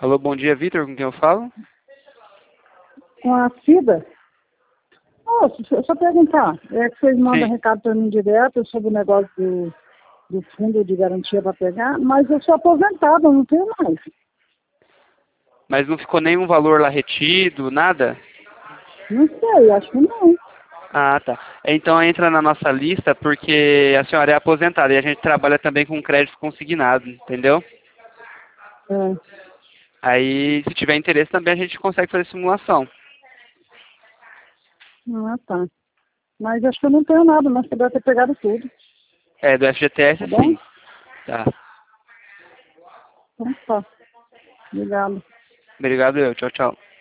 Alô, bom dia, Vitor, com quem eu falo? Com a Cida? Oh, só perguntar, é que vocês mandam Sim, recado para mim direto sobre o negócio do fundo de garantia para pegar, mas eu sou aposentada, não tenho mais. mas não ficou nenhum valor lá retido, nada? Não sei, acho que não. Ah, tá. Então entra na nossa lista porque a senhora é aposentada e a gente trabalha também com crédito consignado, entendeu? É. Aí, se tiver interesse também a gente consegue fazer simulação. Ah, tá. Mas acho que eu não tenho nada, mas você deve ter pegado tudo, É, do FGTS tá bom? sim. Tá. Então tá. Obrigado. Obrigado eu. Tchau, tchau.